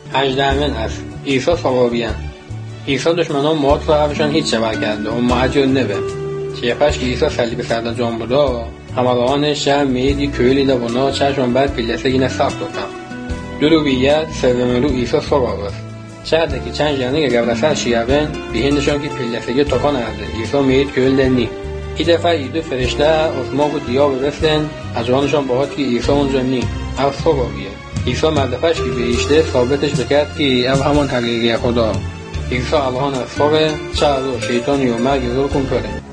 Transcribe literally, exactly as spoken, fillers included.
هجدهمین اصل عیسی صغاریان. عیسی دشمنان مواد و حرفشان هیچ چه کرده و معجل نبه. Çepaş İsa salib sərdə canbuda, hamalanı şəhər meyidi köylü ilə buna çərşən bəd pilləsə yine sağ tutan. Dürüviyyət sevimli İsa sorarız. Şəhərdəki çən jəni qəvləsər şiyəvən bihindişən ki pilləsəgi tokan ərdi. İsa meyid köyləni. İki dəfə idi ferişdə Osman bu diya bevəslən, acıvanışan bahat ki İsa oncanni. Ev sorarıya. İsa mərdəfəş ki beyişdə sabitش بکرد ki ev haman həqiqiyə xuda. İsa Allah'ın əsfarı, çağırır şeytan yomer gözür kün köre.